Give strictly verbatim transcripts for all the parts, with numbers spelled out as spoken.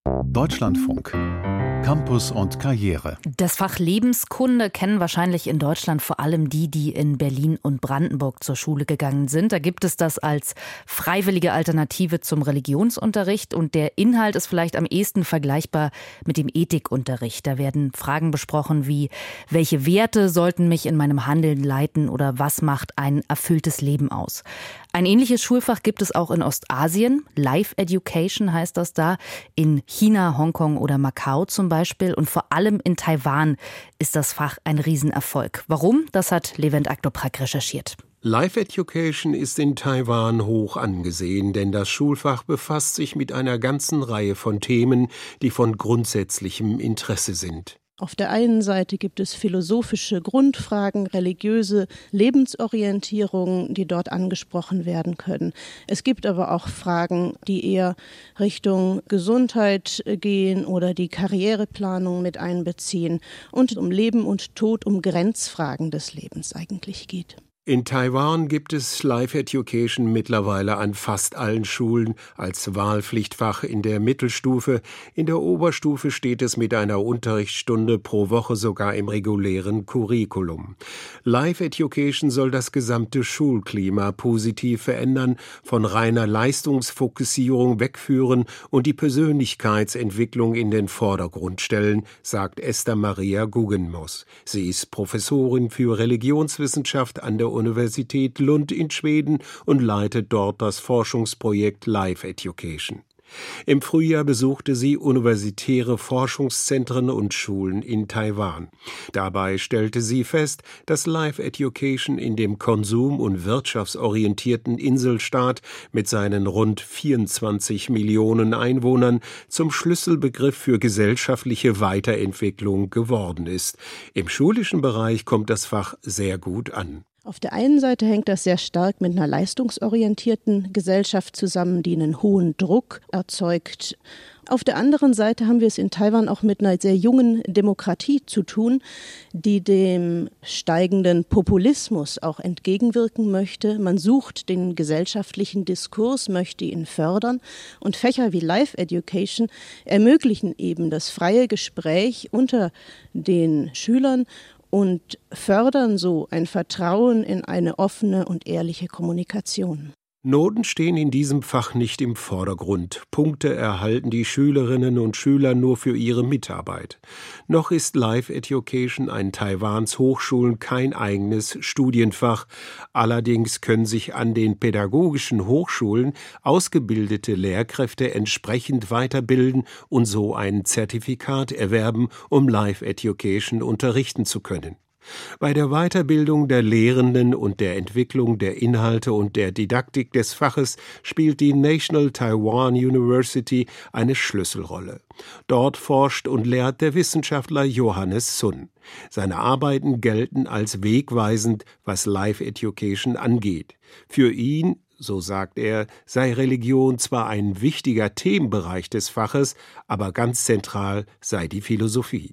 Deutschlandfunk. Campus und Karriere. Das Fach Lebenskunde kennen wahrscheinlich in Deutschland vor allem die, die in Berlin und Brandenburg zur Schule gegangen sind. Da gibt es das als freiwillige Alternative zum Religionsunterricht und der Inhalt ist vielleicht am ehesten vergleichbar mit dem Ethikunterricht. Da werden Fragen besprochen wie, welche Werte sollten mich in meinem Handeln leiten oder was macht ein erfülltes Leben aus? Ein ähnliches Schulfach gibt es auch in Ostasien. Life Education heißt das da. In China, Hongkong oder Macau zum Beispiel. Und vor allem in Taiwan ist das Fach ein Riesenerfolg. Warum? Das hat Levent Aktoprak recherchiert. Life Education ist in Taiwan hoch angesehen, denn das Schulfach befasst sich mit einer ganzen Reihe von Themen, die von grundsätzlichem Interesse sind. Auf der einen Seite gibt es philosophische Grundfragen, religiöse Lebensorientierungen, die dort angesprochen werden können. Es gibt aber auch Fragen, die eher Richtung Gesundheit gehen oder die Karriereplanung mit einbeziehen und um Leben und Tod, um Grenzfragen des Lebens eigentlich geht. In Taiwan gibt es Life Education mittlerweile an fast allen Schulen als Wahlpflichtfach in der Mittelstufe. In der Oberstufe steht es mit einer Unterrichtsstunde pro Woche sogar im regulären Curriculum. Life Education soll das gesamte Schulklima positiv verändern, von reiner Leistungsfokussierung wegführen und die Persönlichkeitsentwicklung in den Vordergrund stellen, sagt Esther Maria Guggenmoos. Sie ist Professorin für Religionswissenschaft an der Universität Lund in Schweden und leitet dort das Forschungsprojekt Life Education. Im Frühjahr besuchte sie universitäre Forschungszentren und Schulen in Taiwan. Dabei stellte sie fest, dass Life Education in dem konsum- und wirtschaftsorientierten Inselstaat mit seinen rund vierundzwanzig Millionen Einwohnern zum Schlüsselbegriff für gesellschaftliche Weiterentwicklung geworden ist. Im schulischen Bereich kommt das Fach sehr gut an. Auf der einen Seite hängt das sehr stark mit einer leistungsorientierten Gesellschaft zusammen, die einen hohen Druck erzeugt. Auf der anderen Seite haben wir es in Taiwan auch mit einer sehr jungen Demokratie zu tun, die dem steigenden Populismus auch entgegenwirken möchte. Man sucht den gesellschaftlichen Diskurs, möchte ihn fördern und Fächer wie Life Education ermöglichen eben das freie Gespräch unter den Schülern und fördern so ein Vertrauen in eine offene und ehrliche Kommunikation. Noten stehen in diesem Fach nicht im Vordergrund. Punkte erhalten die Schülerinnen und Schüler nur für ihre Mitarbeit. Noch ist Life Education an Taiwans Hochschulen kein eigenes Studienfach. Allerdings können sich an den pädagogischen Hochschulen ausgebildete Lehrkräfte entsprechend weiterbilden und so ein Zertifikat erwerben, um Life Education unterrichten zu können. Bei der Weiterbildung der Lehrenden und der Entwicklung der Inhalte und der Didaktik des Faches spielt die National Taiwan University eine Schlüsselrolle. Dort forscht und lehrt der Wissenschaftler Johannes Sun. Seine Arbeiten gelten als wegweisend, was Life Education angeht. Für ihn, so sagt er, sei Religion zwar ein wichtiger Themenbereich des Faches, aber ganz zentral sei die Philosophie.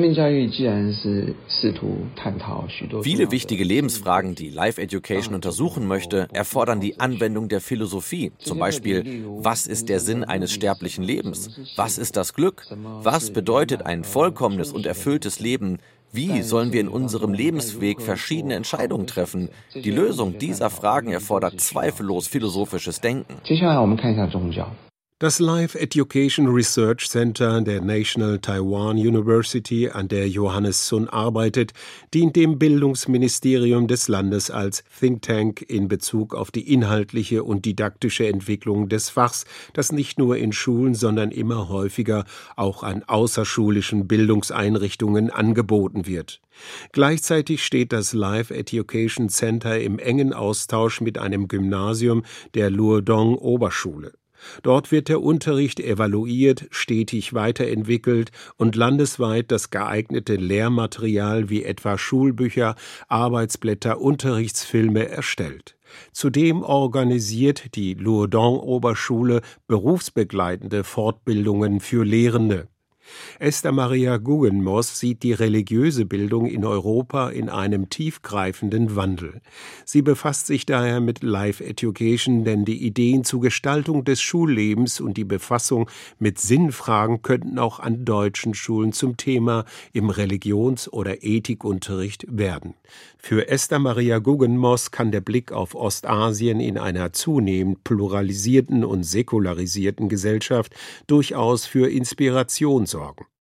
Viele wichtige Lebensfragen, die Life Education untersuchen möchte, erfordern die Anwendung der Philosophie. Zum Beispiel, was ist der Sinn eines sterblichen Lebens? Was ist das Glück? Was bedeutet ein vollkommenes und erfülltes Leben? Wie sollen wir in unserem Lebensweg verschiedene Entscheidungen treffen? Die Lösung dieser Fragen erfordert zweifellos philosophisches Denken. Das Life Education Research Center der National Taiwan University, an der Johannes Sun arbeitet, dient dem Bildungsministerium des Landes als Think Tank in Bezug auf die inhaltliche und didaktische Entwicklung des Fachs, das nicht nur in Schulen, sondern immer häufiger auch an außerschulischen Bildungseinrichtungen angeboten wird. Gleichzeitig steht das Life Education Center im engen Austausch mit einem Gymnasium der Luodong Oberschule. Dort wird der Unterricht evaluiert, stetig weiterentwickelt und landesweit das geeignete Lehrmaterial wie etwa Schulbücher, Arbeitsblätter, Unterrichtsfilme erstellt. Zudem organisiert die Luodong Oberschule berufsbegleitende Fortbildungen für Lehrende. Esther Maria Guggenmoos sieht die religiöse Bildung in Europa in einem tiefgreifenden Wandel. Sie befasst sich daher mit Life Education, denn die Ideen zur Gestaltung des Schullebens und die Befassung mit Sinnfragen könnten auch an deutschen Schulen zum Thema im Religions- oder Ethikunterricht werden. Für Esther Maria Guggenmoos kann der Blick auf Ostasien in einer zunehmend pluralisierten und säkularisierten Gesellschaft durchaus für Inspiration sorgen.